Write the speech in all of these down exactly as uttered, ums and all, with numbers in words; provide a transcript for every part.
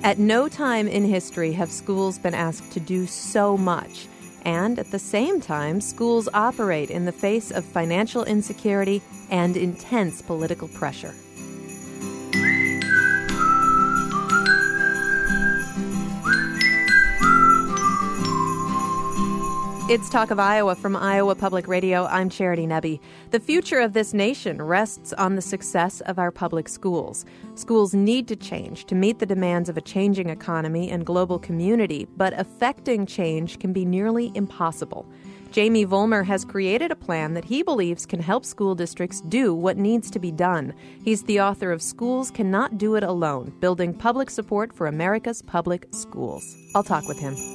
At no time in history have schools been asked to do so much. And at the same time, schools operate in the face of financial insecurity and intense political pressure. It's Talk of Iowa from Iowa Public Radio. I'm Charity Nebbe. The future of this nation rests on the success of our public schools. Schools need to change to meet the demands of a changing economy and global community, but effecting change can be nearly impossible. Jamie Vollmer has created a plan that he believes can help school districts do what needs to be done. He's the author of Schools Cannot Do It Alone, Building Public Support for America's Public Schools. I'll talk with him.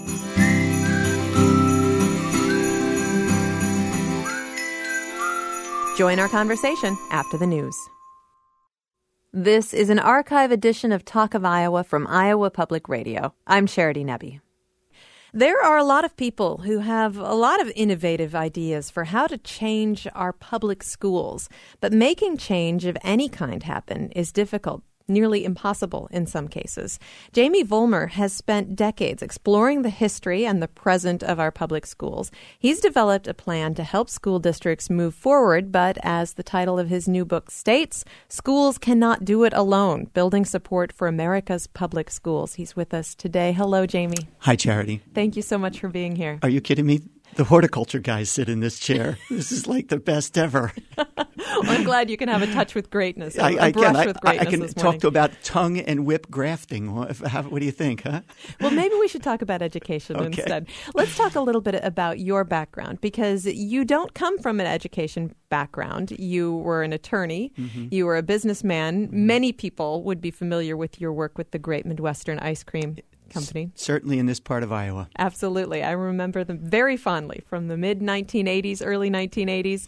Join our conversation after the news. This is an archive edition of Talk of Iowa from Iowa Public Radio. I'm Charity Nebbe. There are a lot of people who have a lot of innovative ideas for how to change our public schools, but making change of any kind happen is difficult. Nearly impossible in some cases. Jamie Vollmer has spent decades exploring the history and the present of our public schools. He's developed a plan to help school districts move forward, but as the title of his new book states, schools cannot do it alone, building support for America's public schools. He's with us today. Hello, Jamie. Hi, Charity. Thank you so much for being here. Are you kidding me? The horticulture guys sit in this chair. This is like the best ever. Well, I'm glad you can have a touch with greatness, a, I, I a brush can. with I, greatness I can this talk morning. to about tongue and whip grafting. What, what do you think, huh? Well, maybe we should talk about education Okay. instead. Let's talk a little bit about your background, because you don't come from an education background. You were an attorney. Mm-hmm. You were a businessman. Mm-hmm. Many people would be familiar with your work with the Great Midwestern Ice Cream Company. Certainly in this part of Iowa. Absolutely. I remember them very fondly from the mid nineteen eighties, early nineteen eighties.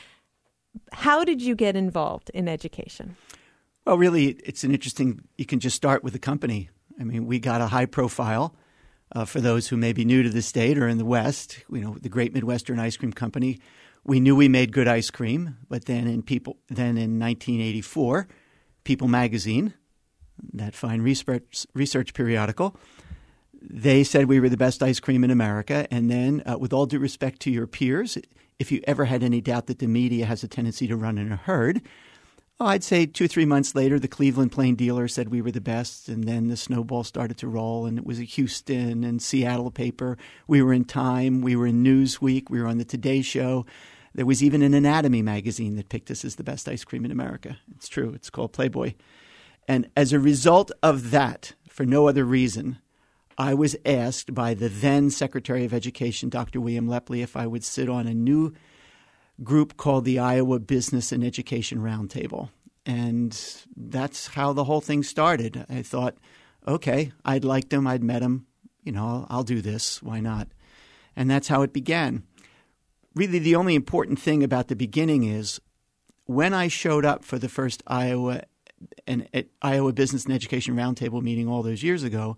How did you get involved in education? Well, really, it's an interesting, you can just start with the company. I mean, we got a high profile uh, for those who may be new to the state or in the West. You know, the Great Midwestern Ice Cream Company. We knew we made good ice cream, but then in people, then in nineteen eighty-four, People Magazine, that fine research, research periodical, they said we were the best ice cream in America. And then, uh, with all due respect to your peers, if you ever had any doubt that the media has a tendency to run in a herd, oh, I'd say two or three months later, the Cleveland Plain Dealer said we were the best. And then the snowball started to roll, and it was a Houston and Seattle paper. We were in Time. We were in Newsweek. We were on the Today Show. There was even an anatomy magazine that picked us as the best ice cream in America. It's true. It's called Playboy. And as a result of that, for no other reason, I was asked by the then Secretary of Education, Doctor William Lepley, if I would sit on a new group called the Iowa Business and Education Roundtable. And that's how the whole thing started. I thought, okay, I'd liked him. I'd met him. You know, I'll, I'll do this. Why not? And that's how it began. Really, the only important thing about the beginning is when I showed up for the first Iowa and at Iowa Business and Education Roundtable meeting all those years ago,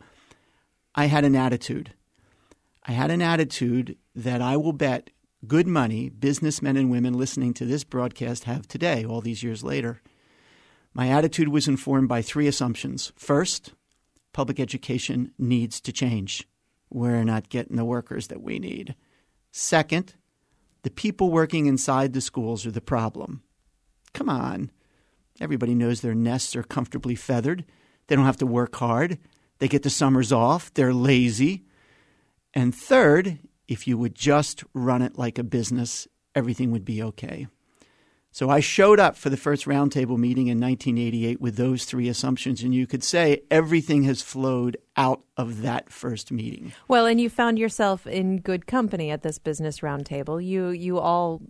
I had an attitude. I had an attitude that I will bet good money businessmen and women listening to this broadcast have today, all these years later. My attitude was informed by three assumptions. First, public education needs to change. We're not getting the workers that we need. Second, the people working inside the schools are the problem. Come on. Everybody knows their nests are comfortably feathered. They don't have to work hard. They get the summers off. They're lazy. And third, if you would just run it like a business, everything would be okay. So I showed up for the first roundtable meeting in nineteen eighty-eight with those three assumptions, and you could say everything has flowed out of that first meeting. Well, and you found yourself in good company at this business roundtable. You you all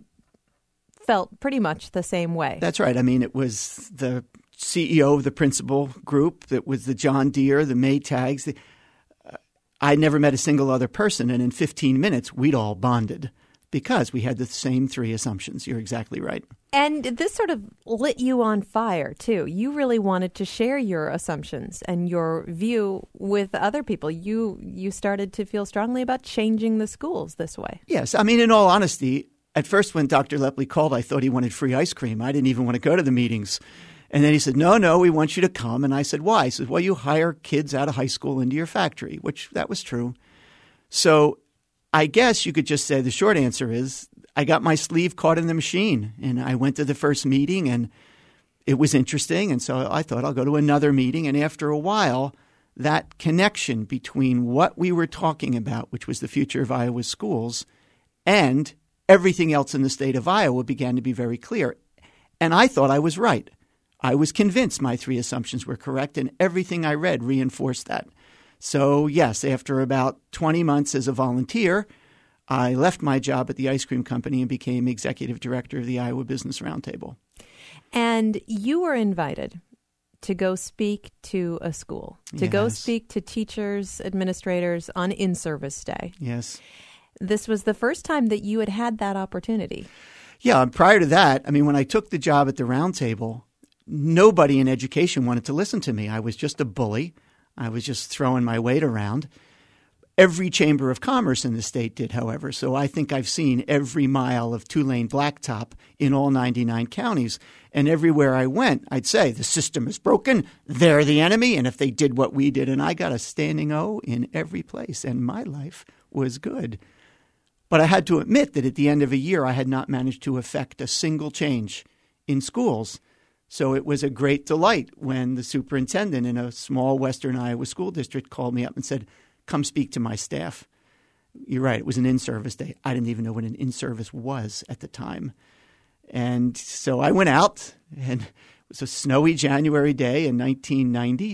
felt pretty much the same way. That's right. I mean, it was the C E O of the principal group. It was the John Deere, the Maytags. The, uh, I never met a single other person, and in fifteen minutes, we'd all bonded because we had the same three assumptions. You're exactly right. And this sort of lit you on fire, too. You really wanted to share your assumptions and your view with other people. You you started to feel strongly about changing the schools this way. Yes. I mean, in all honesty, at first when Doctor Lepley called, I thought he wanted free ice cream. I didn't even want to go to the meetings. And then he said, no, no, we want you to come. And I said, why? He said, well, you hire kids out of high school into your factory, which that was true. So I guess you could just say the short answer is I got my sleeve caught in the machine. And I went to the first meeting and it was interesting. And so I thought I'll go to another meeting. And after a while, that connection between what we were talking about, which was the future of Iowa schools, and everything else in the state of Iowa began to be very clear. And I thought I was right. I was convinced my three assumptions were correct, and everything I read reinforced that. So, yes, after about twenty months as a volunteer, I left my job at the ice cream company and became executive director of the Iowa Business Roundtable. And you were invited to go speak to a school, to yes. go speak to teachers, administrators on in-service day. Yes. This was the first time that you had had that opportunity. Yeah, and prior to that, I mean, when I took the job at the Roundtable, nobody in education wanted to listen to me. I was just a bully. I was just throwing my weight around. Every chamber of commerce in the state did, however. So I think I've seen every mile of two-lane blacktop in all ninety-nine counties. And everywhere I went, I'd say, the system is broken, they're the enemy, and if they did what we did, and I got a standing O in every place, and my life was good. But I had to admit that at the end of a year, I had not managed to effect a single change in schools. So it was a great delight when the superintendent in a small western Iowa school district called me up and said, come speak to my staff. You're right, it was an in-service day. I didn't even know what an in-service was at the time. And so I went out, and it was a snowy January day in nineteen ninety,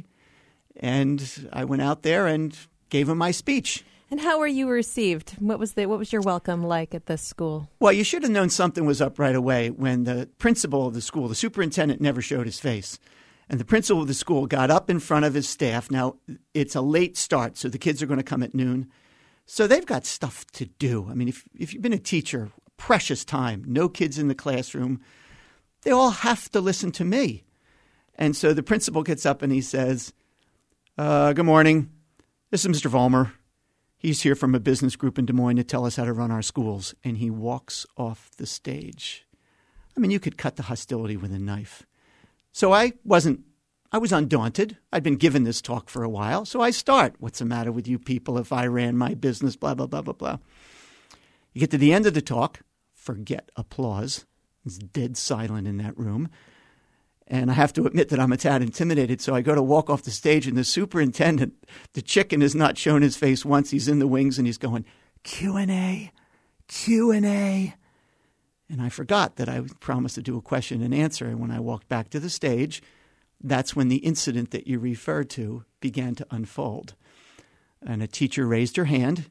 and I went out there and gave him my speech. And how were you received? What was the what was your welcome like at this school? Well, you should have known something was up right away when the principal of the school, the superintendent, never showed his face. And the principal of the school got up in front of his staff. Now, it's a late start, so the kids are going to come at noon. So they've got stuff to do. I mean, if if you've been a teacher, precious time, no kids in the classroom, they all have to listen to me. And so the principal gets up and he says, uh, good morning. This is Mister Vollmer. He's here from a business group in Des Moines to tell us how to run our schools. And he walks off the stage. I mean, you could cut the hostility with a knife. So I wasn't, I was undaunted. I'd been given this talk for a while. So I start, what's the matter with you people if I ran my business, blah, blah, blah, blah, blah. You get to the end of the talk, forget applause. It's dead silent in that room. And I have to admit that I'm a tad intimidated, so I go to walk off the stage, and the superintendent, the chicken, has not shown his face once. He's in the wings, and he's going, Q and A, Q and A. And I forgot that I promised to do a question and answer. And when I walked back to the stage, that's when the incident that you referred to began to unfold. And a teacher raised her hand.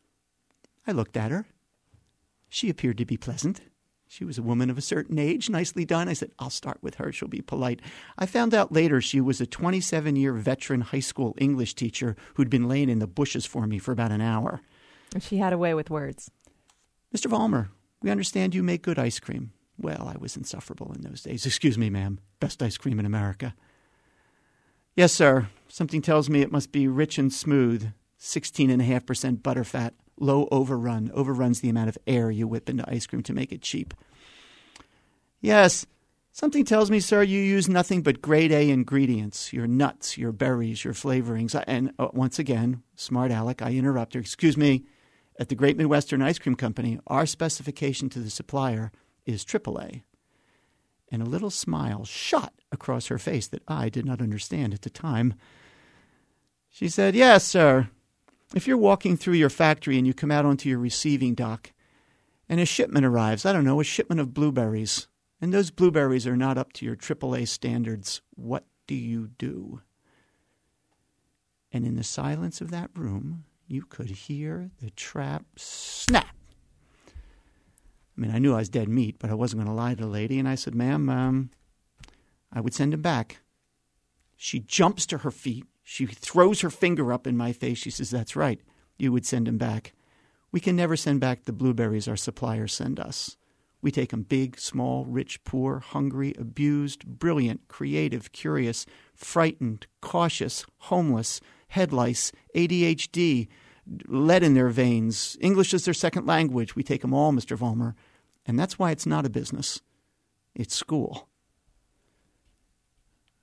I looked at her. She appeared to be pleasant. She was a woman of a certain age, nicely done. I said, I'll start with her. She'll be polite. I found out later she was a twenty-seven-year veteran high school English teacher who'd been laying in the bushes for me for about an hour. And she had a way with words. Mister Vollmer, we understand you make good ice cream. Well, I was insufferable in those days. Excuse me, ma'am. Best ice cream in America. Yes, sir. Something tells me it must be rich and smooth. sixteen point five percent butterfat. Low overrun. Overruns the amount of air you whip into ice cream to make it cheap. Yes. Something tells me, sir, you use nothing but grade A ingredients. Your nuts, your berries, your flavorings. And uh, once again, smart aleck, I interrupt her. Excuse me. At the Great Midwestern Ice Cream Company, our specification to the supplier is triple A. And a little smile shot across her face that I did not understand at the time. She said, yes, sir. If you're walking through your factory and you come out onto your receiving dock and a shipment arrives, I don't know, a shipment of blueberries, and those blueberries are not up to your triple A standards, what do you do? And in the silence of that room, you could hear the trap snap. I mean, I knew I was dead meat, but I wasn't going to lie to the lady. And I said, ma'am, um, I would send him back. She jumps to her feet. She throws her finger up in my face. She says, that's right. You would send him back. We can never send back the blueberries our suppliers send us. We take them big, small, rich, poor, hungry, abused, brilliant, creative, curious, frightened, cautious, homeless, head lice, A D H D, lead in their veins, English is their second language. We take them all, Mister Vollmer. And that's why it's not a business. It's school.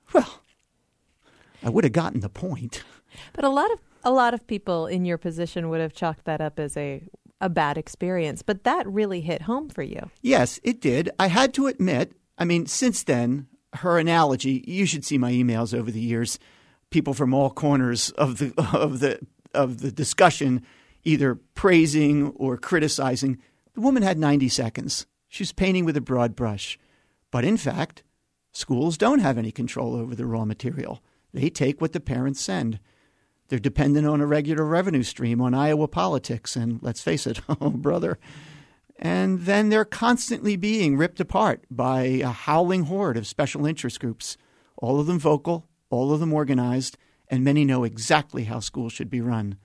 Well, I would have gotten the point. But a lot of a lot of people in your position would have chalked that up as a a bad experience. But that really hit home for you. Yes, it did. I had to admit, I mean, since then, her analogy, you should see my emails over the years, people from all corners of the of the of the discussion either praising or criticizing. The woman had ninety seconds. She was painting with a broad brush. But in fact, schools don't have any control over the raw material. They take what the parents send. They're dependent on a regular revenue stream on Iowa politics. And let's face it, oh, brother. And then they're constantly being ripped apart by a howling horde of special interest groups, all of them vocal, all of them organized, and many know exactly how schools should be run.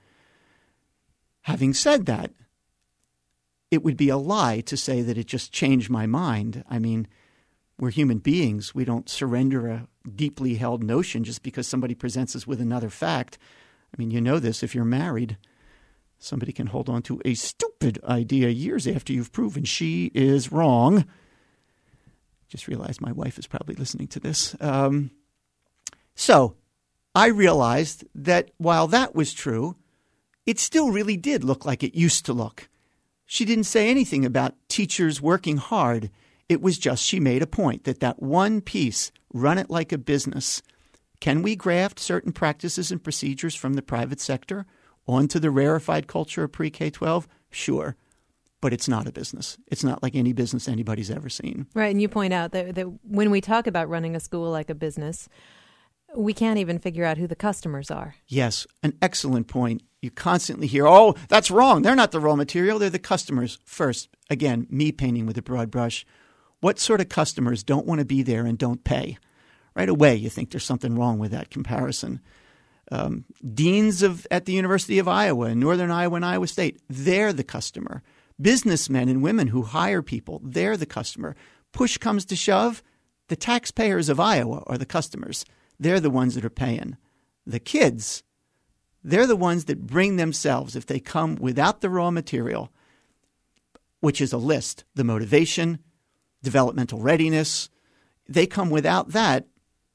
Having said that, it would be a lie to say that it just changed my mind. I mean, we're human beings. We don't surrender a deeply held notion just because somebody presents us with another fact. I mean, you know this if you're married. Somebody can hold on to a stupid idea years after you've proven she is wrong. Just realized my wife is probably listening to this. Um, so I realized that while that was true, it still really did look like it used to look. She didn't say anything about teachers working hard. It was just she made a point that that one piece, run it like a business. Can we graft certain practices and procedures from the private sector onto the rarefied culture of pre-K twelve? Sure. But it's not a business. It's not like any business anybody's ever seen. Right. And you point out that, that when we talk about running a school like a business, we can't even figure out who the customers are. Yes, an excellent point. You constantly hear, oh, that's wrong. They're not the raw material. They're the customers. First, again, me painting with a broad brush. What sort of customers don't want to be there and don't pay? Right away, you think there's something wrong with that comparison. Um, deans of at the University of Iowa, in Northern Iowa and Iowa State, they're the customer. Businessmen and women who hire people, they're the customer. Push comes to shove, the taxpayers of Iowa are the customers. They're the ones that are paying. The kids, they're the ones that bring themselves, if they come without the raw material, which is a list, the motivation, developmental readiness, they come without that.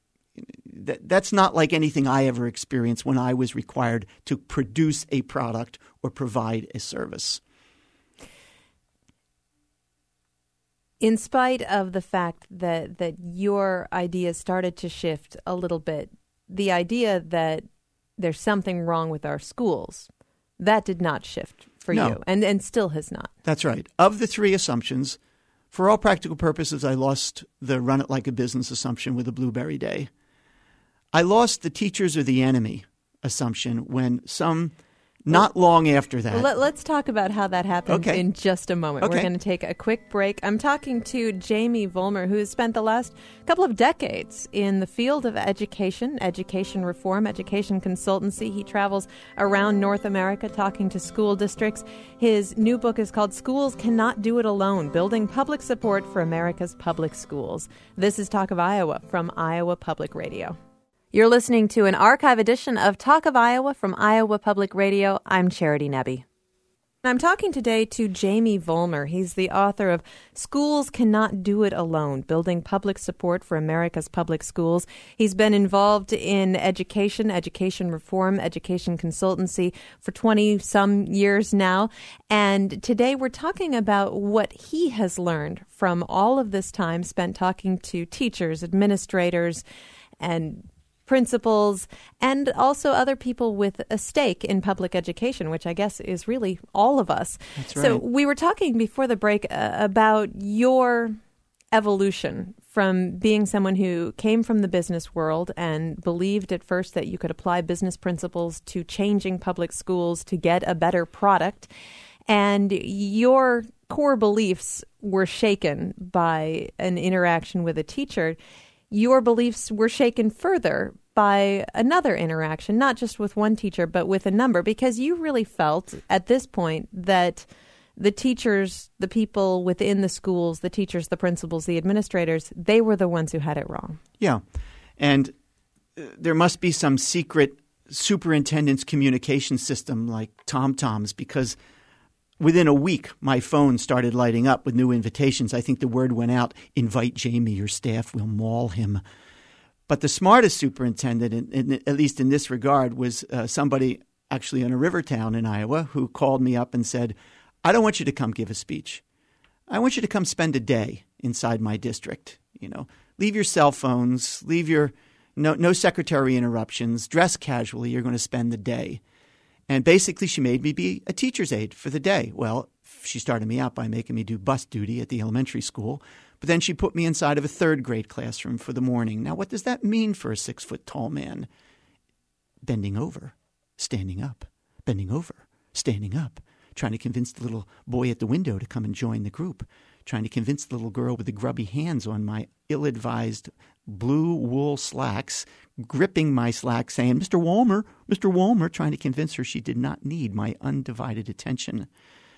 That's not like anything I ever experienced when I was required to produce a product or provide a service. In spite of the fact that, that your ideas started to shift a little bit, the idea that there's something wrong with our schools, that did not shift for No. you and, and still has not. That's right. Of the three assumptions, for all practical purposes, I lost the run it like a business assumption with a Blueberry Day. I lost the teachers are the enemy assumption when some, not well, long after that. Well, let, let's talk about how that happened okay. in just a moment. Okay. We're going to take a quick break. I'm talking to Jamie Vollmer, who has spent the last couple of decades in the field of education, education reform, education consultancy. He travels around North America talking to school districts. His new book is called Schools Cannot Do It Alone, Building Public Support for America's Public Schools. This is Talk of Iowa from Iowa Public Radio. You're listening to an archive edition of Talk of Iowa from Iowa Public Radio. I'm Charity Nebbe. I'm talking today to Jamie Vollmer. He's the author of Schools Cannot Do It Alone, Building Public Support for America's Public Schools. He's been involved in education, education reform, education consultancy for twenty-some years now. And today we're talking about what he has learned from all of this time spent talking to teachers, administrators, and principals, and also other people with a stake in public education, which I guess is really all of us. That's right. So we were talking before the break uh, about your evolution from being someone who came from the business world and believed at first that you could apply business principles to changing public schools to get a better product. And your core beliefs were shaken by an interaction with a teacher. Your beliefs were shaken further by another interaction, not just with one teacher, but with a number, because you really felt at this point that the teachers, the people within the schools, the teachers, the principals, the administrators, they were the ones who had it wrong. Yeah. And uh, there must be some secret superintendent's communication system like TomToms, because within a week, my phone started lighting up with new invitations. I think the word went out, invite Jamie, your staff will maul him. But the smartest superintendent, in, in, at least in this regard, was uh, somebody actually in a river town in Iowa who called me up and said, I don't want you to come give a speech. I want you to come spend a day inside my district. You know, leave your cell phones, leave your no, no secretary interruptions, dress casually. You're going to spend the day. And basically she made me be a teacher's aide for the day. Well, she started me out by making me do bus duty at the elementary school. But then she put me inside of a third grade classroom for the morning. Now, what does that mean for a six-foot-tall man? Bending over, standing up, bending over, standing up, trying to convince the little boy at the window to come and join the group, trying to convince the little girl with the grubby hands on my ill-advised blue wool slacks, gripping my slacks, saying, Mister Walmer, Mister Walmer, trying to convince her she did not need my undivided attention.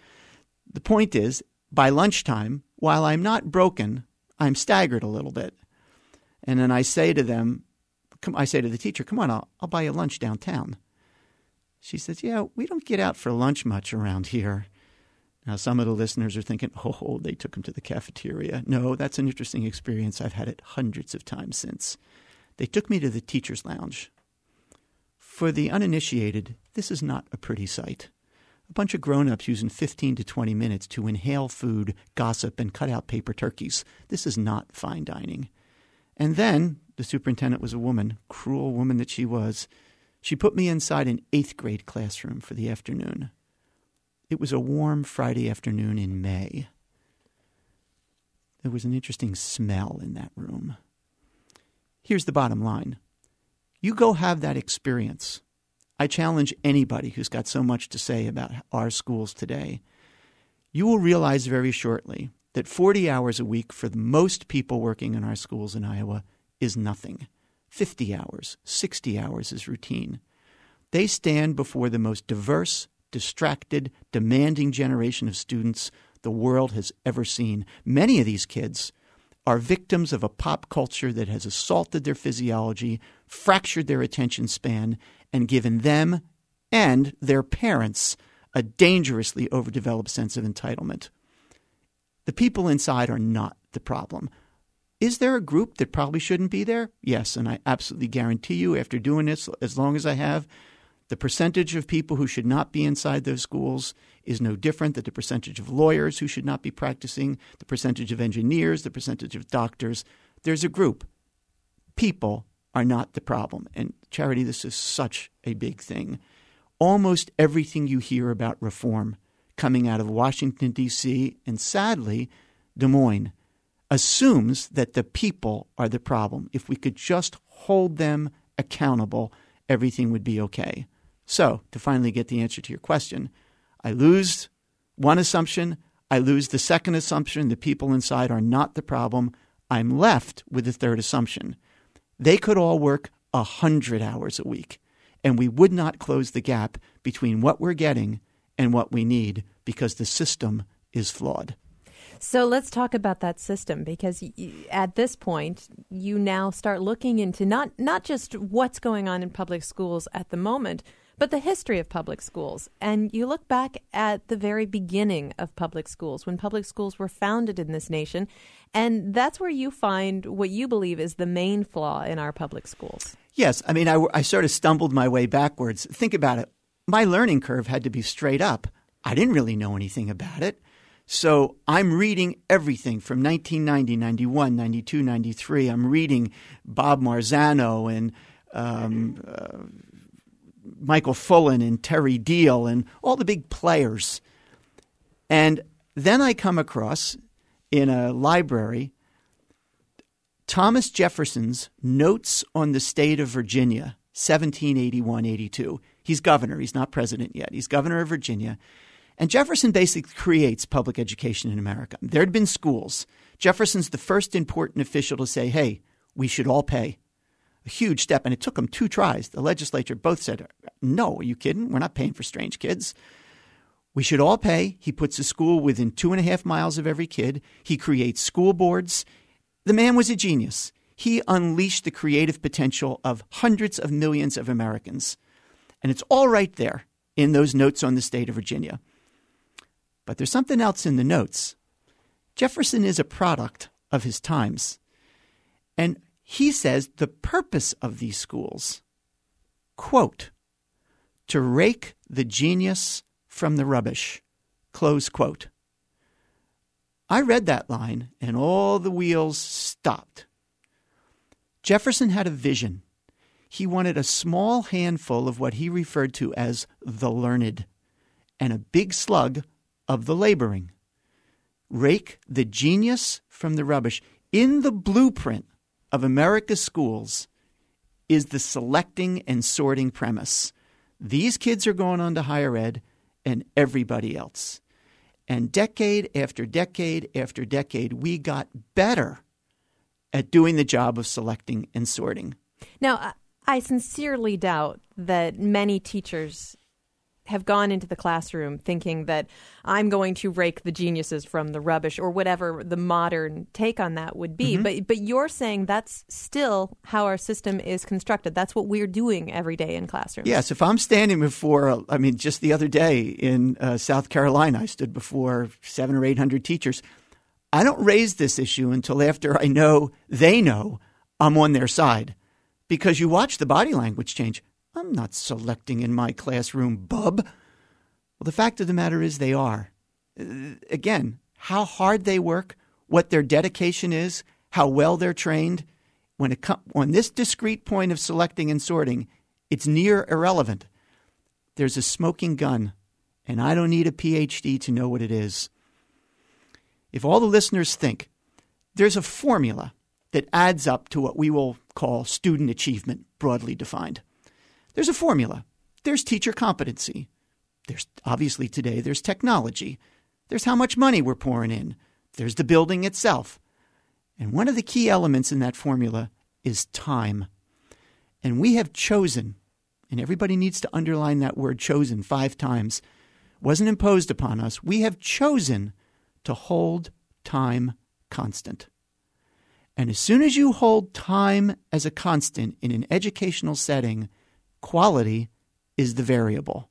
The point is, by lunchtime, while I'm not broken, I'm staggered a little bit. And then I say to them, come, I say to the teacher, come on, I'll, I'll buy you lunch downtown. She says, yeah, we don't get out for lunch much around here. Now, some of the listeners are thinking, oh, they took him to the cafeteria. No, that's an interesting experience. I've had it hundreds of times since. They took me to the teacher's lounge. For the uninitiated, this is not a pretty sight. A bunch of grown-ups using fifteen to twenty minutes to inhale food, gossip, and cut out paper turkeys. This is not fine dining. And then the superintendent was a woman, cruel woman that she was. She put me inside an eighth grade classroom for the afternoon. It was a warm Friday afternoon in May. There was an interesting smell in that room. Here's the bottom line. You go have that experience. I challenge anybody who's got so much to say about our schools today. You will realize very shortly that forty hours a week for the most people working in our schools in Iowa is nothing. fifty hours, sixty hours is routine. They stand before the most diverse, distracted, demanding generation of students the world has ever seen. Many of these kids are victims of a pop culture that has assaulted their physiology, fractured their attention span, and given them and their parents a dangerously overdeveloped sense of entitlement. The people inside are not the problem. Is there a group that probably shouldn't be there? Yes, and I absolutely guarantee you, after doing this as long as I have, the percentage of people who should not be inside those schools is no different than the percentage of lawyers who should not be practicing, the percentage of engineers, the percentage of doctors. There's a group. People are not the problem. And Charity, this is such a big thing. Almost everything you hear about reform coming out of Washington, D C, and sadly, Des Moines, assumes that the people are the problem. If we could just hold them accountable, everything would be okay. So, to finally get the answer to your question, I lose one assumption, I lose the second assumption, the people inside are not the problem. I'm left with the third assumption. They could all work one hundred hours a week, and we would not close the gap between what we're getting and what we need because the system is flawed. So let's talk about that system, because at this point, you now start looking into not, not just what's going on in public schools at the moment, but the history of public schools. And you look back at the very beginning of public schools, when public schools were founded in this nation, and that's where you find what you believe is the main flaw in our public schools. Yes. I mean, I, I sort of stumbled my way backwards. Think about it. My learning curve had to be straight up. I didn't really know anything about it. So I'm reading everything from nineteen ninety, ninety-one, ninety-two, ninety-three. I'm reading Bob Marzano and um, uh, Michael Fullen and Terry Deal and all the big players. And then I come across in a library Thomas Jefferson's Notes on the State of Virginia, seventeen eighty-one eighty-two. He's governor. He's not president yet. He's governor of Virginia. And Jefferson basically creates public education in America. There had been schools. Jefferson's the first important official to say, hey, we should all pay. A huge step. And it took him two tries. The legislature both said, no, are you kidding? We're not paying for strange kids. We should all pay. He puts a school within two and a half miles of every kid. He creates school boards. The man was a genius. He unleashed the creative potential of hundreds of millions of Americans. And it's all right there in those Notes on the State of Virginia. But there's something else in the notes. Jefferson is a product of his times. And He says the purpose of these schools, quote, to rake the genius from the rubbish, close quote. I read that line and all the wheels stopped. Jefferson had a vision. He wanted a small handful of what he referred to as the learned and a big slug of the laboring. Rake the genius from the rubbish. In the blueprint of America's schools is the selecting and sorting premise. These kids are going on to higher ed and everybody else. And decade after decade after decade, we got better at doing the job of selecting and sorting. Now, I sincerely doubt that many teachers have gone into the classroom thinking that I'm going to rake the geniuses from the rubbish or whatever the modern take on that would be. Mm-hmm. But but you're saying that's still how our system is constructed. That's what we're doing every day in classrooms. Yes. If I'm standing before, I mean, just the other day in uh, South Carolina, I stood before seven or eight hundred teachers. I don't raise this issue until after I know they know I'm on their side, because you watch the body language change. I'm not selecting in my classroom, bub. Well, the fact of the matter is they are. Again, how hard they work, what their dedication is, how well they're trained. When it com- on this discrete point of selecting and sorting, it's near irrelevant. There's a smoking gun, and I don't need a P H D to know what it is. If all the listeners think there's a formula that adds up to what we will call student achievement, broadly defined. There's a formula. There's teacher competency. There's obviously today there's technology. There's how much money we're pouring in. There's the building itself. And one of the key elements in that formula is time. And we have chosen, and everybody needs to underline that word chosen five times, wasn't imposed upon us. We have chosen to hold time constant. And as soon as you hold time as a constant in an educational setting, quality is the variable.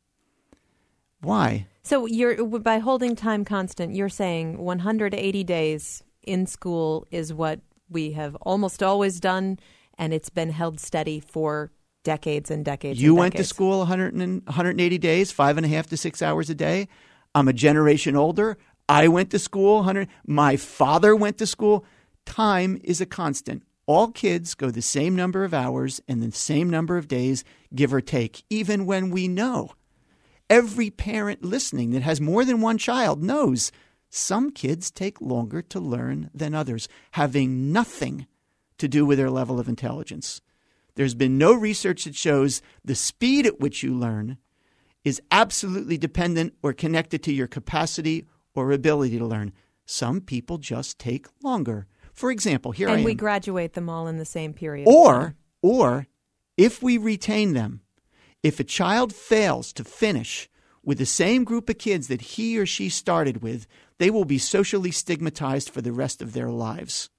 Why? So you're by holding time constant, you're saying one hundred eighty days in school is what we have almost always done, and it's been held steady for decades and decades. You and went decades. to school one hundred and, one hundred eighty days, five and a half to six hours a day. I'm a generation older. I went to school one hundred. My father went to school. Time is a constant. All kids go the same number of hours and the same number of days, give or take, even when we know. Every parent listening that has more than one child knows some kids take longer to learn than others, having nothing to do with their level of intelligence. There's been no research that shows the speed at which you learn is absolutely dependent or connected to your capacity or ability to learn. Some people just take longer. For example, here I am. And we graduate them all in the same period. Or, or if we retain them, if a child fails to finish with the same group of kids that he or she started with, they will be socially stigmatized for the rest of their lives.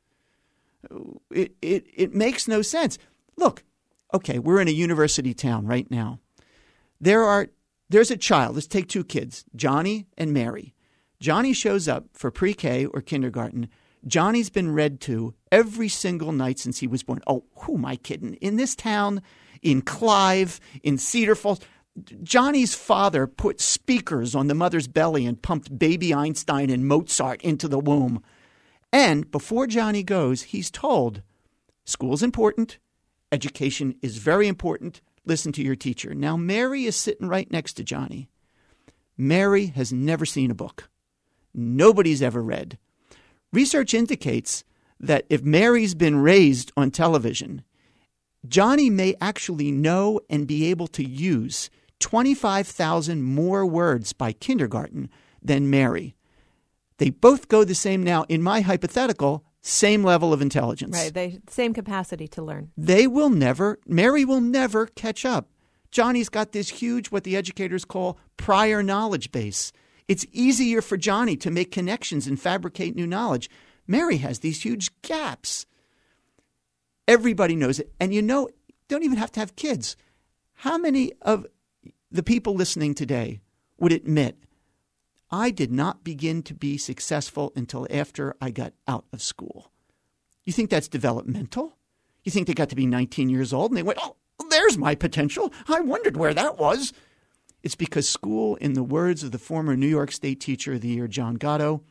It, it, it makes no sense. Look, okay, we're in a university town right now. There are, there's a child. Let's take two kids, Johnny and Mary. Johnny shows up for pre-K or kindergarten. Johnny's been read to every single night since he was born. Oh, who am I kidding? In this town, in Clive, in Cedar Falls, Johnny's father put speakers on the mother's belly and pumped baby Einstein and Mozart into the womb. And before Johnny goes, he's told, school's important, education is very important, listen to your teacher. Now, Mary is sitting right next to Johnny. Mary has never seen a book. Nobody's ever read. Research indicates that if Mary's been raised on television, Johnny may actually know and be able to use twenty-five thousand more words by kindergarten than Mary. They both go the same now, in my hypothetical, same level of intelligence. Right, they same capacity to learn. They will never, Mary will never catch up. Johnny's got this huge, what the educators call prior knowledge base. It's easier for Johnny to make connections and fabricate new knowledge. Mary has these huge gaps. Everybody knows it. And you know, don't even have to have kids. How many of the people listening today would admit, I did not begin to be successful until after I got out of school? You think that's developmental? You think they got to be nineteen years old and they went, oh, there's my potential. I wondered where that was. It's because school, in the words of the former New York State Teacher of the Year, John Gatto,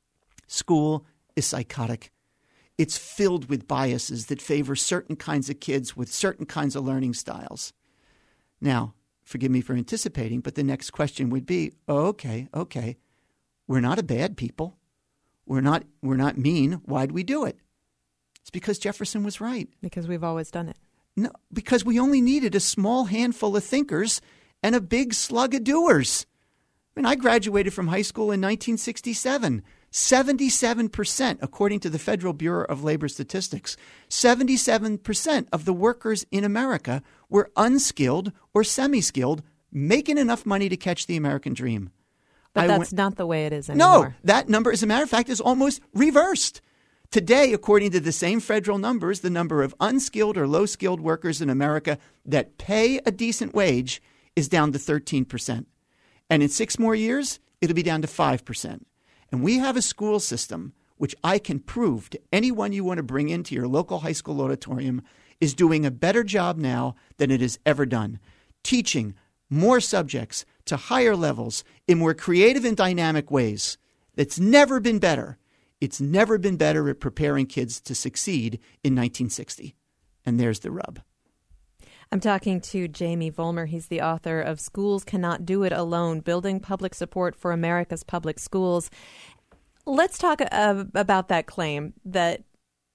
school is psychotic. It's filled with biases that favor certain kinds of kids with certain kinds of learning styles. Now, forgive me for anticipating, but the next question would be, oh, okay, okay, we're not a bad people. We're not, we're not mean. Why'd we do it? It's because Jefferson was right. Because we've always done it. No, because we only needed a small handful of thinkers and a big slug of doers. I mean, I graduated from high school in nineteen sixty-seven. seventy-seven percent, according to the Federal Bureau of Labor Statistics, seventy-seven percent of the workers in America were unskilled or semi-skilled, making enough money to catch the American dream. But I that's went, not the way it is anymore. No, that number, as a matter of fact, is almost reversed. Today, according to the same federal numbers, the number of unskilled or low-skilled workers in America that pay a decent wage is down to thirteen percent. And in six more years, it'll be down to five percent. And we have a school system, which I can prove to anyone you want to bring into your local high school auditorium, is doing a better job now than it has ever done, teaching more subjects to higher levels in more creative and dynamic ways. That's never been better. It's never been better at preparing kids to succeed in nineteen sixty. And there's the rub. I'm talking to Jamie Vollmer. He's the author of Schools Cannot Do It Alone, Building Public Support for America's Public Schools. Let's talk uh, about that claim that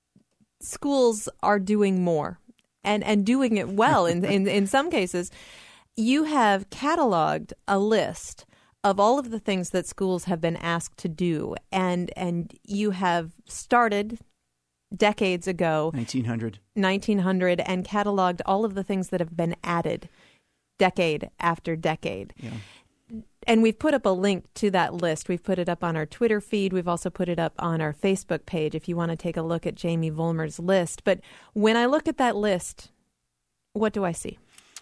schools are doing more and, and doing it well in, in, in some cases. You have cataloged a list of all of the things that schools have been asked to do, and and you have started decades ago, nineteen hundred, nineteen hundred, and cataloged all of the things that have been added decade after decade. Yeah. And we've put up a link to that list. We've put it up on our Twitter feed. We've also put it up on our Facebook page if you want to take a look at Jamie Vollmer's list. But when I look at that list, what do I see?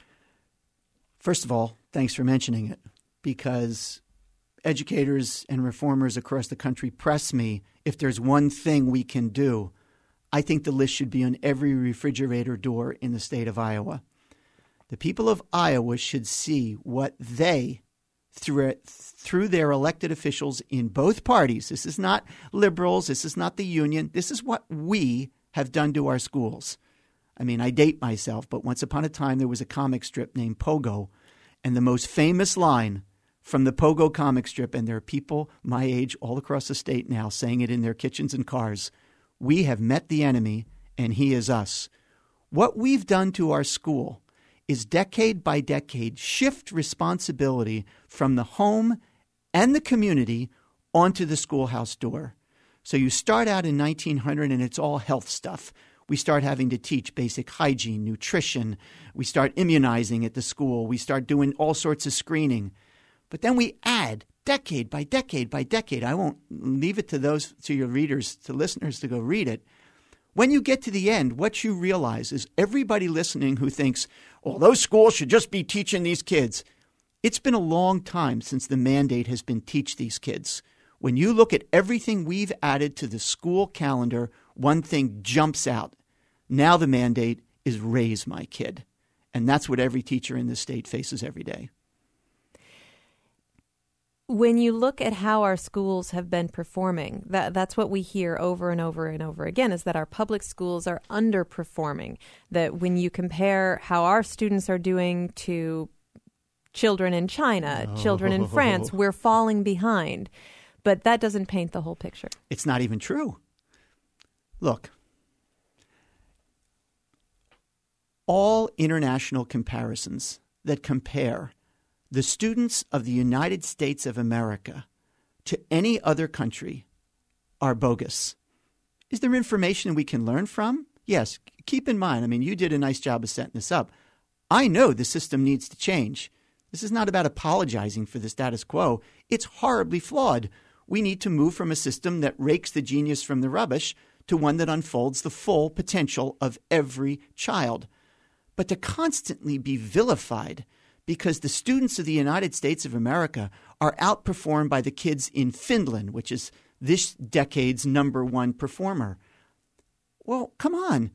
First of all, thanks for mentioning it, because educators and reformers across the country press me if there's one thing we can do. I think the list should be on every refrigerator door in the state of Iowa. The people of Iowa should see what they, through, through their elected officials in both parties, this is not liberals, this is not the union, this is what we have done to our schools. I mean, I date myself, but once upon a time there was a comic strip named Pogo, and the most famous line from the Pogo comic strip, and there are people my age all across the state now saying it in their kitchens and cars, "We have met the enemy, and he is us." What we've done to our school is decade by decade shift responsibility from the home and the community onto the schoolhouse door. So you start out in nineteen hundred, and it's all health stuff. We start having to teach basic hygiene, nutrition. We start immunizing at the school. We start doing all sorts of screening. But then we add decade by decade by decade. I won't leave it to those, to your readers, to listeners to go read it. When you get to the end, what you realize is everybody listening who thinks, oh, those schools should just be teaching these kids. It's been a long time since the mandate has been teach these kids. When you look at everything we've added to the school calendar, one thing jumps out. Now the mandate is raise my kid. And that's what every teacher in this state faces every day. When you look at how our schools have been performing, that that's what we hear over and over and over again, is that our public schools are underperforming. That when you compare how our students are doing to children in China, oh. children in France, we're falling behind. But that doesn't paint the whole picture. It's not even true. Look, all international comparisons that compare the students of the United States of America to any other country are bogus. Is there information we can learn from? Yes. Keep in mind, I mean, you did a nice job of setting this up. I know the system needs to change. This is not about apologizing for the status quo. It's horribly flawed. We need to move from a system that rakes the genius from the rubbish to one that unfolds the full potential of every child. But to constantly be vilified because the students of the United States of America are outperformed by the kids in Finland, which is this decade's number one performer. Well, come on.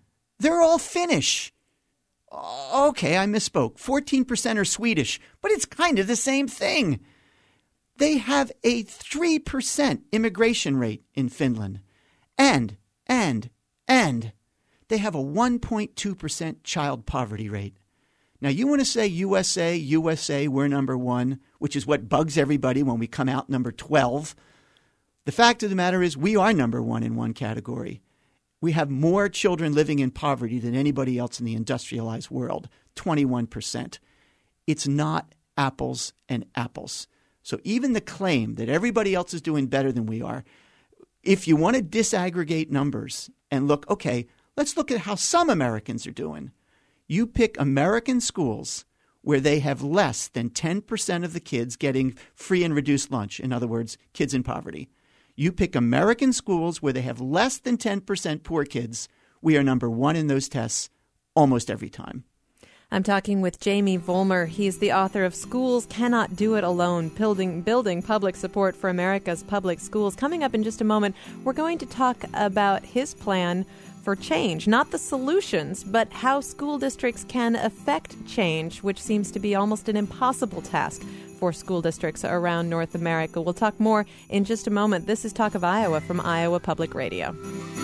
They're all Finnish. Okay, I misspoke. fourteen percent are Swedish, but it's kind of the same thing. They have a three percent immigration rate in Finland. And, and, and they have a one point two percent child poverty rate. Now, you want to say U S A, U S A, we're number one, which is what bugs everybody when we come out number twelve. The fact of the matter is we are number one in one category. We have more children living in poverty than anybody else in the industrialized world, twenty-one percent. It's not apples and apples. So even the claim that everybody else is doing better than we are, if you want to disaggregate numbers and look, okay, let's look at how some Americans are doing. You pick American schools where they have less than ten percent of the kids getting free and reduced lunch. In other words, kids in poverty. You pick American schools where they have less than ten percent poor kids. We are number one in those tests almost every time. I'm talking with Jamie Vollmer. He's the author of Schools Cannot Do It Alone, Building, Building Public Support for America's Public Schools. Coming up in just a moment, we're going to talk about his plan for change, not the solutions, but how school districts can affect change, which seems to be almost an impossible task for school districts around North America. We'll talk more in just a moment. This is Talk of Iowa from Iowa Public Radio.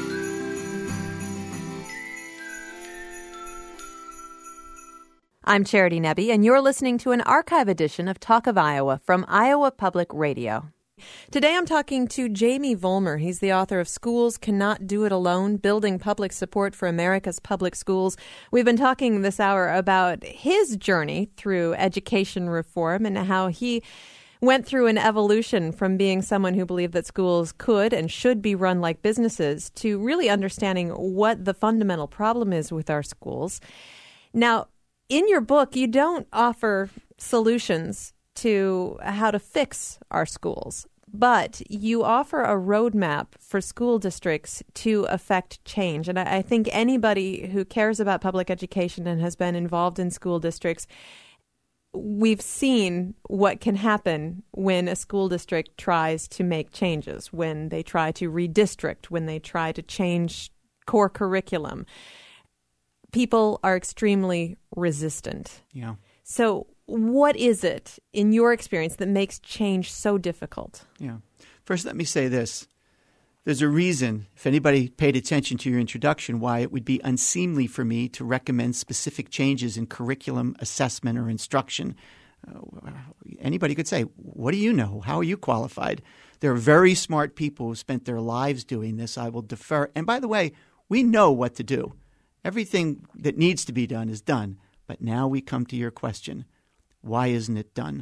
I'm Charity Nebbe, and you're listening to an archive edition of Talk of Iowa from Iowa Public Radio. Today I'm talking to Jamie Vollmer. He's the author of Schools Cannot Do It Alone, Building Public Support for America's Public Schools. We've been talking this hour about his journey through education reform and how he went through an evolution from being someone who believed that schools could and should be run like businesses to really understanding what the fundamental problem is with our schools. Now, in your book, you don't offer solutions to how to fix our schools, but you offer a roadmap for school districts to affect change. And I think anybody who cares about public education and has been involved in school districts, we've seen what can happen when a school district tries to make changes, when they try to redistrict, when they try to change core curriculum. People are extremely resistant. Yeah. So what is it, in your experience, that makes change so difficult? Yeah. First, let me say this. There's a reason, if anybody paid attention to your introduction, why it would be unseemly for me to recommend specific changes in curriculum, assessment, or instruction. Uh, anybody could say, what do you know? How are you qualified? There are very smart people who spent their lives doing this. I will defer. And by the way, we know what to do. Everything that needs to be done is done. But now we come to your question. Why isn't it done?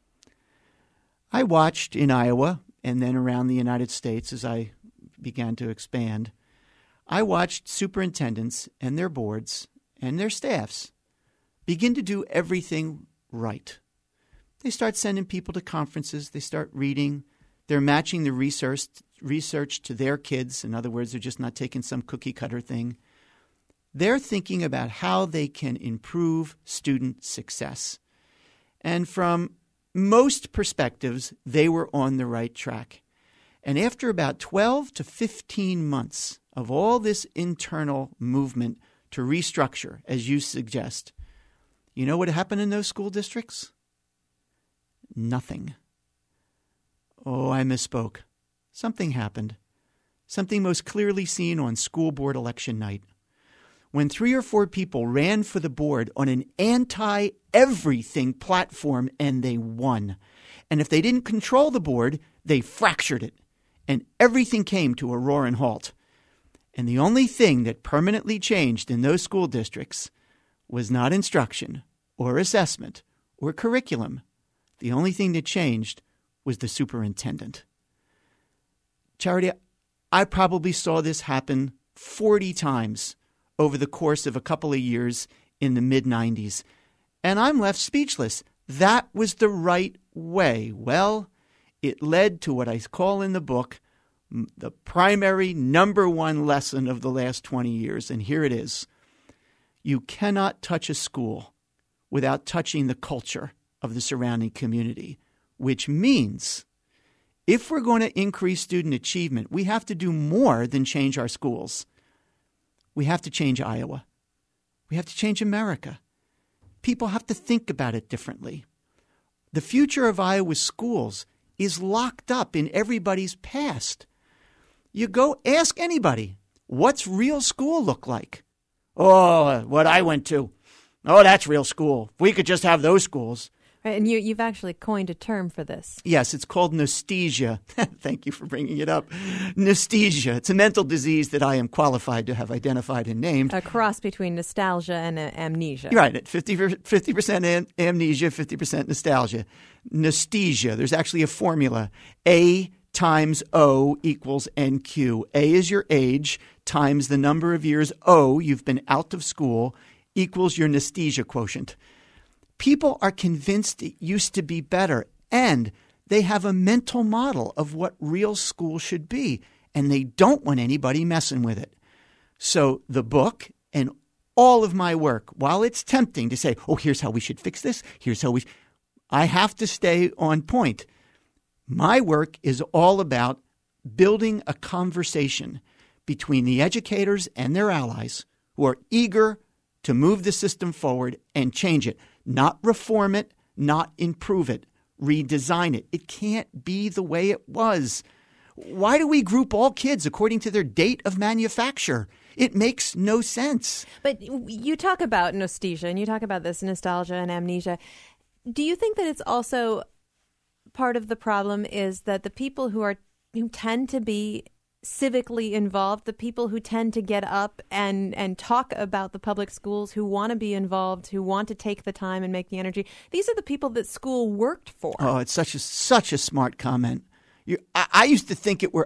I watched in Iowa and then around the United States as I began to expand. I watched superintendents and their boards and their staffs begin to do everything right. They start sending people to conferences. They start reading. They're matching the research, research to their kids. In other words, they're just not taking some cookie cutter thing. They're thinking about how they can improve student success. And from most perspectives, they were on the right track. And after about twelve to fifteen months of all this internal movement to restructure, as you suggest, you know what happened in those school districts? Nothing. Oh, I misspoke. Something happened. Something most clearly seen on school board election night. When three or four people ran for the board on an anti-everything platform and they won. And if they didn't control the board, they fractured it. And everything came to a roaring halt. And the only thing that permanently changed in those school districts was not instruction or assessment or curriculum. The only thing that changed was the superintendent. Charity, I probably saw this happen forty times over the course of a couple of years in the mid nineties. And I'm left speechless. That was the right way. Well, it led to what I call in the book the primary number one lesson of the last twenty years. And here it is. You cannot touch a school without touching the culture of the surrounding community, which means if we're going to increase student achievement, we have to do more than change our schools. we have to change Iowa. We have to change America. People have to think about it differently. The future of Iowa's schools is locked up in everybody's past. You go ask anybody, what's real school look like? Oh, what I went to. Oh, that's real school. If we could just have those schools. Right, and you, you've actually coined a term for this. Yes, it's called nostalgia. Thank you for bringing it up. Nostalgia. It's a mental disease that I am qualified to have identified and named. A cross between nostalgia and uh, amnesia. Right, fifty percent am- amnesia, fifty percent nostalgia. Nostalgia. There's actually a formula. A times O equals N Q. A is your age times the number of years O you've been out of school equals your nostalgia quotient. People are convinced it used to be better, and they have a mental model of what real school should be, and they don't want anybody messing with it. So the book and all of my work, while it's tempting to say, oh, here's how we should fix this, here's how we – I have to stay on point. My work is all about building a conversation between the educators and their allies who are eager to move the system forward and change it. Not reform it, not improve it, redesign it. It can't be the way it was. Why do we group all kids according to their date of manufacture? It makes no sense. But you talk about nostalgia and you talk about this nostalgia and amnesia. Do you think that it's also part of the problem is that the people who are who tend to be civically involved, the people who tend to get up and, and talk about the public schools, who want to be involved, who want to take the time and make the energy, these are the people that school worked for. Oh, it's such a such a smart comment. You, I, I used to think it were,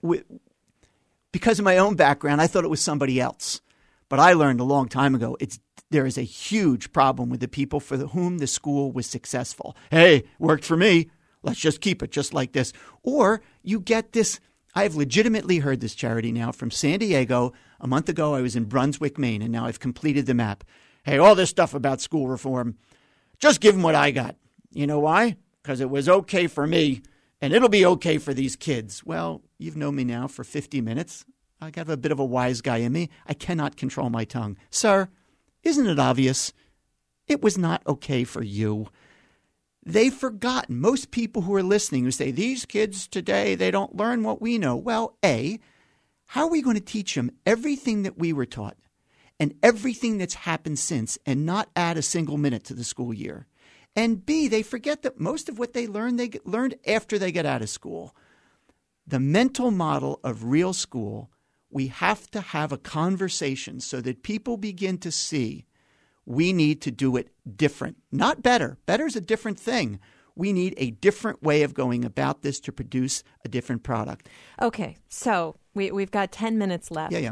because of my own background, I thought it was somebody else. But I learned a long time ago, it's there is a huge problem with the people for whom the school was successful. Hey, worked for me. Let's just keep it just like this. Or you get this. I've legitimately heard this, Charity, now from San Diego. A month ago, I was in Brunswick, Maine, and now I've completed the map. Hey, all this stuff about school reform, just give them what I got. You know why? Because it was okay for me, and it'll be okay for these kids. Well, you've known me now for fifty minutes. I got a bit of a wise guy in me. I cannot control my tongue. Sir, isn't it obvious? It was not okay for you. They've forgotten. Most people who are listening who say, these kids today, they don't learn what we know. Well, A, how are we going to teach them everything that we were taught and everything that's happened since and not add a single minute to the school year? And B, they forget that most of what they learned, they get, learned after they get out of school. The mental model of real school, we have to have a conversation so that people begin to see we need to do it different, not better. Better is a different thing. We need a different way of going about this to produce a different product. Okay, so we, we've got ten minutes left. Yeah, yeah.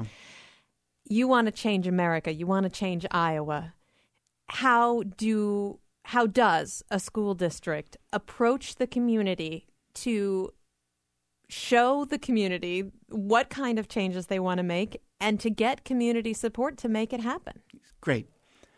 You want to change America. You want to change Iowa. How do how does a school district approach the community to show the community what kind of changes they want to make and to get community support to make it happen? Great.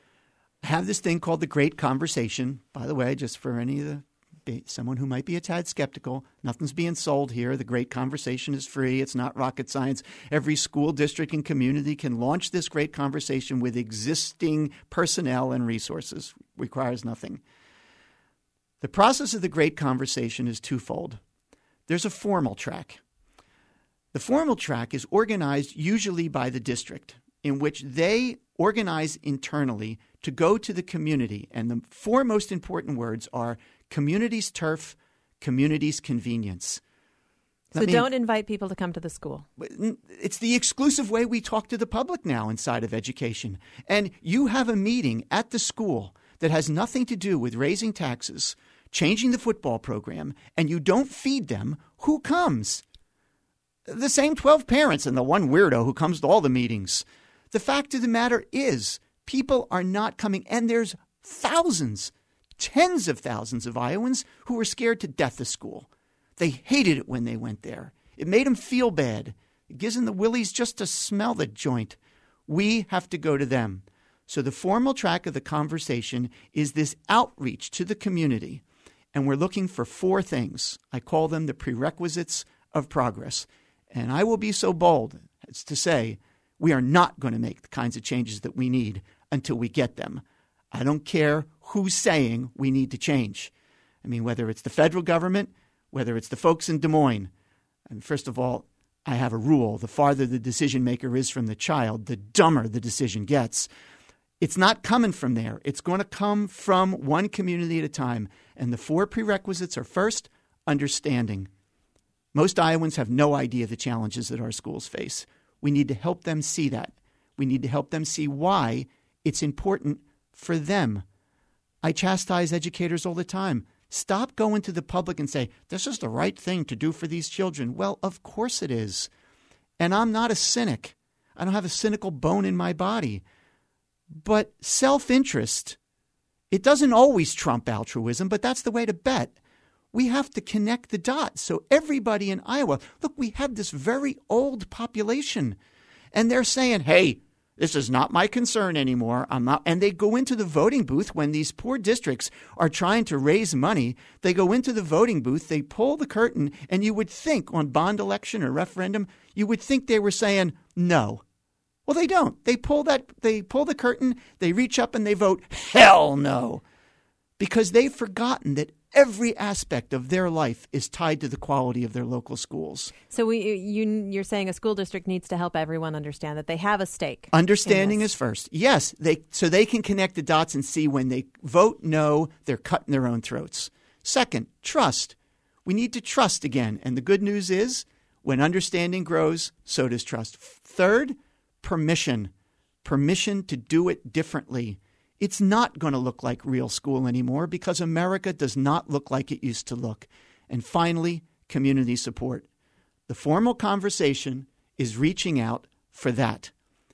I have this thing called the Great Conversation. By the way, just for any of the someone who might be a tad skeptical, nothing's being sold here. The Great Conversation is free. It's not rocket science. Every school district and community can launch this Great Conversation with existing personnel and resources. Requires nothing. The process of the Great Conversation is twofold. There's a formal track. The formal track is organized usually by the district, in which they organize internally to go to the community. And the four most important words are community's turf, community's convenience. So me, don't invite people to come to the school. It's the exclusive way we talk to the public now inside of education. And you have a meeting at the school that has nothing to do with raising taxes, changing the football program, and you don't feed them, who comes? The same twelve parents and the one weirdo who comes to all the meetings. The fact of the matter is, people are not coming, and there's thousands, tens of thousands of Iowans who are scared to death of school. They hated it when they went there. It made them feel bad. It gives them the willies just to smell the joint. We have to go to them. So the formal track of the conversation is this outreach to the community, and we're looking for four things. I call them the prerequisites of progress. And I will be so bold as to say, We are not going to make the kinds of changes that we need until we get them. I don't care who's saying we need to change. I mean, whether it's the federal government, whether it's the folks in Des Moines. And first of all, I have a rule. The farther the decision maker is from the child, the dumber the decision gets. It's not coming from there. It's going to come from one community at a time. And the four prerequisites are, first, understanding. Most Iowans have no idea the challenges that our schools face. We need to help them see that. We need to help them see why it's important for them. I chastise educators all the time. Stop going to the public and say, this is the right thing to do for these children. Well, of course it is. And I'm not a cynic. I don't have a cynical bone in my body. But self-interest, it doesn't always trump altruism, but that's the way to bet. We have to connect the dots. So everybody in Iowa, look, we have this very old population. And they're saying, hey, this is not my concern anymore. I'm not. And they go into the voting booth when these poor districts are trying to raise money. They go into the voting booth, they pull the curtain, and you would think on bond election or referendum, you would think they were saying no. Well, they don't. They pull that. They pull the curtain, they reach up and they vote hell no. Because they've forgotten that every aspect of their life is tied to the quality of their local schools. So we, you, you're saying a school district needs to help everyone understand that they have a stake. Understanding is first. Yes, they so they can connect the dots and see when they vote no, they're cutting their own throats. Second, trust. We need to trust again. And the good news is when understanding grows, so does trust. Third, permission. Permission to do it differently. It's not going to look like real school anymore because America does not look like it used to look. And finally, community support. The formal conversation is reaching out for that.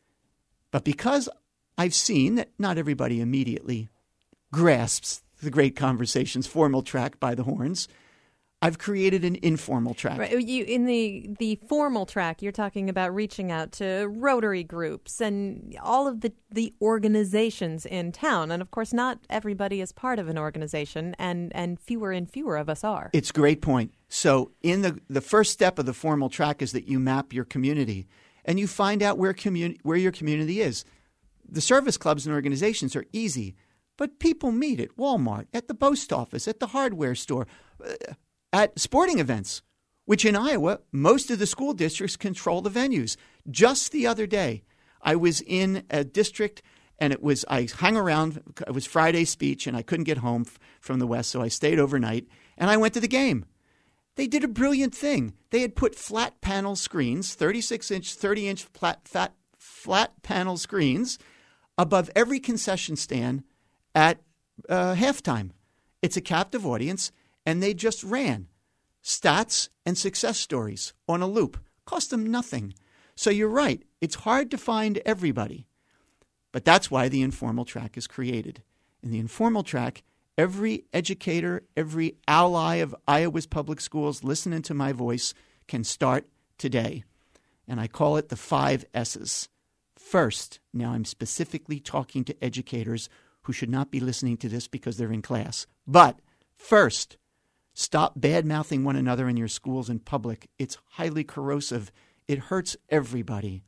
But because I've seen that not everybody immediately grasps the Great Conversations formal track by the horns, I've created an informal track. Right. You, in the, the formal track, you're talking about reaching out to Rotary groups and all of the, the organizations in town. And, of course, not everybody is part of an organization, and, and fewer and fewer of us are. It's a great point. So in the, the first step of the formal track is that you map your community, and you find out where, communi- where your community is. The service clubs and organizations are easy, but people meet at Walmart, at the post office, at the hardware store, uh, at sporting events, which in Iowa, most of the school districts control the venues. Just the other day, I was in a district and it was, I hung around, it was Friday's speech and I couldn't get home f- from the West, so I stayed overnight and I went to the game. They did a brilliant thing. They had put flat panel screens, thirty-six inch, thirty inch flat, fat, flat panel screens above every concession stand at uh, halftime. It's a captive audience. And they just ran stats and success stories on a loop. Cost them nothing. So you're right. It's hard to find everybody. But that's why the informal track is created. In the informal track, every educator, every ally of Iowa's public schools listening to my voice can start today. And I call it the five S's. First, now I'm specifically talking to educators who should not be listening to this because they're in class. But first, stop bad-mouthing one another in your schools in public. It's highly corrosive. It hurts everybody.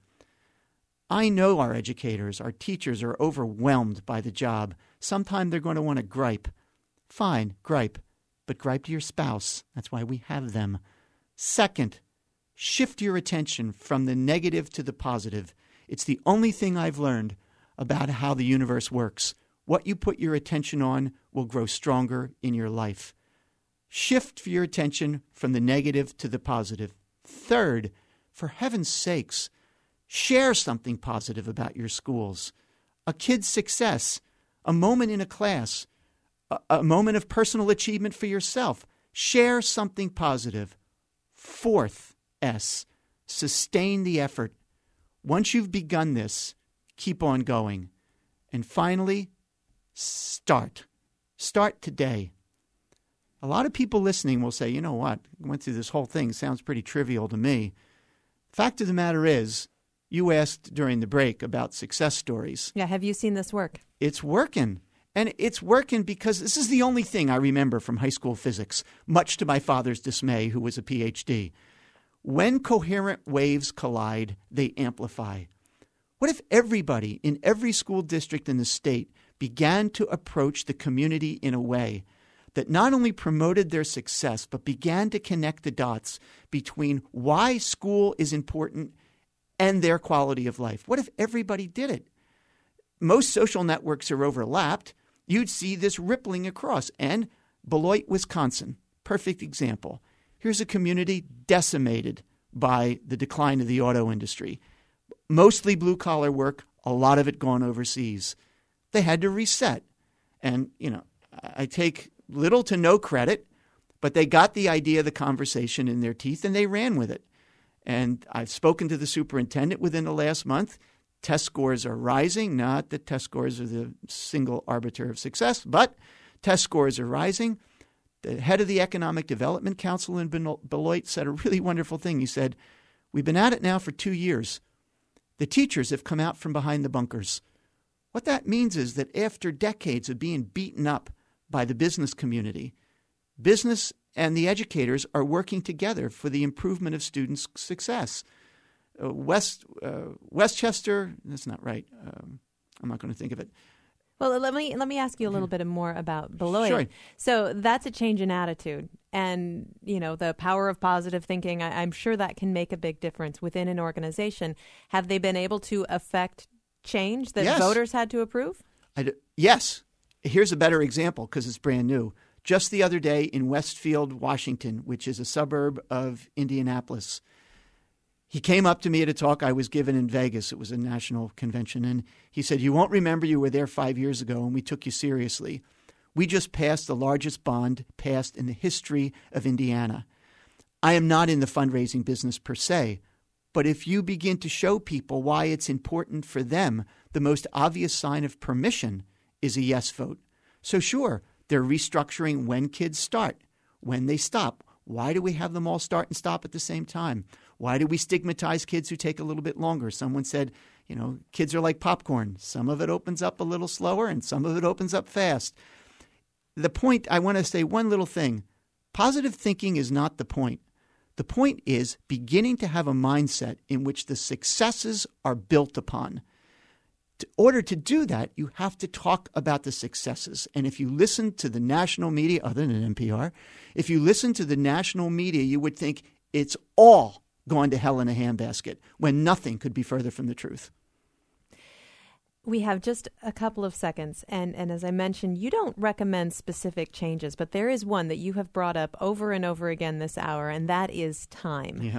I know our educators, our teachers are overwhelmed by the job. Sometime they're going to want to gripe. Fine, gripe, but gripe to your spouse. That's why we have them. Second, shift your attention from the negative to the positive. It's the only thing I've learned about how the universe works. What you put your attention on will grow stronger in your life. Shift your attention from the negative to the positive. Third, for heaven's sakes, share something positive about your schools. A kid's success, a moment in a class, a, a moment of personal achievement for yourself. Share something positive. Fourth S, sustain the effort. Once you've begun this, keep on going. And finally, start. Start today. A lot of people listening will say, you know what, I went through this whole thing. Sounds pretty trivial to me. Fact of the matter is, you asked during the break about success stories. Yeah, have you seen this work? It's working. And it's working because this is the only thing I remember from high school physics, much to my father's dismay, who was a P H D. When coherent waves collide, they amplify. What if everybody in every school district in the state began to approach the community in a way that not only promoted their success, but began to connect the dots between why school is important and their quality of life? What if everybody did it? Most social networks are overlapped. You'd see this rippling across. And Beloit, Wisconsin, perfect example. Here's a community decimated by the decline of the auto industry. Mostly blue-collar work, a lot of it gone overseas. They had to reset. And, you know, I take little to no credit, but they got the idea of the conversation in their teeth and they ran with it. And I've spoken to the superintendent within the last month. Test scores are rising. Not that test scores are the single arbiter of success, but test scores are rising. The head of the Economic Development Council in Beloit said a really wonderful thing. He said, we've been at it now for two years. The teachers have come out from behind the bunkers. What that means is that after decades of being beaten up by the business community, business and the educators are working together for the improvement of students' success. Uh, West uh, Westchester, that's not right. Um, I'm not going to think of it. Well, let me let me ask you a little bit more about Beloit. Sure. So that's a change in attitude, and you know the power of positive thinking. I, I'm sure that can make a big difference within an organization. Have they been able to affect change that yes. voters had to approve? I do, yes. Here's a better example because it's brand new. Just the other day in Westfield, Washington, which is a suburb of Indianapolis, he came up to me at a talk I was given in Vegas. It was a national convention. And he said, you won't remember you were there five years ago and we took you seriously. We just passed the largest bond passed in the history of Indiana. I am not in the fundraising business per se, but if you begin to show people why it's important for them, the most obvious sign of permission is a yes vote. So sure, they're restructuring when kids start, when they stop. Why do we have them all start and stop at the same time? Why do we stigmatize kids who take a little bit longer? Someone said, you know, kids are like popcorn. Some of it opens up a little slower and some of it opens up fast. The point, I want to say one little thing. Positive thinking is not the point. The point is beginning to have a mindset in which the successes are built upon. In order to do that, you have to talk about the successes. And if you listen to the national media, other than N P R, if you listen to the national media, you would think it's all going to hell in a handbasket when nothing could be further from the truth. We have just a couple of seconds. And, and as I mentioned, you don't recommend specific changes, but there is one that you have brought up over and over again this hour, and that is time. Yeah.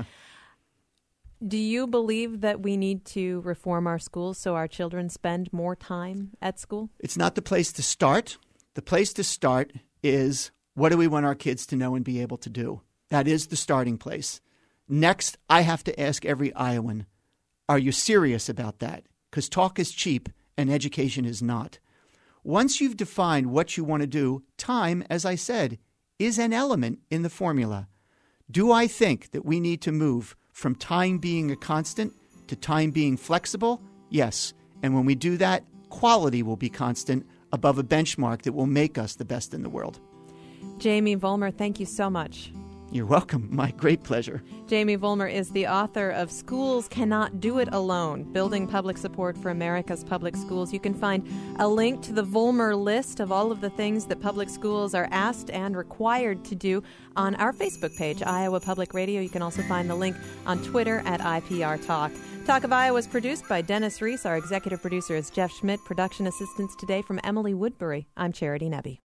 Do you believe that we need to reform our schools so our children spend more time at school? It's not the place to start. The place to start is what do we want our kids to know and be able to do? That is the starting place. Next, I have to ask every Iowan, are you serious about that? Because talk is cheap and education is not. Once you've defined what you want to do, time, as I said, is an element in the formula. Do I think that we need to move from time being a constant to time being flexible? Yes. And when we do that, quality will be constant above a benchmark that will make us the best in the world. Jamie Vollmer, thank you so much. You're welcome. My great pleasure. Jamie Vollmer is the author of Schools Cannot Do It Alone, Building Public Support for America's Public Schools. You can find a link to the Vollmer list of all of the things that public schools are asked and required to do on our Facebook page, Iowa Public Radio. You can also find the link on Twitter at I P R Talk. Talk of Iowa is produced by Dennis Reese. Our executive producer is Jeff Schmidt. Production assistance today from Emily Woodbury. I'm Charity Nebbe.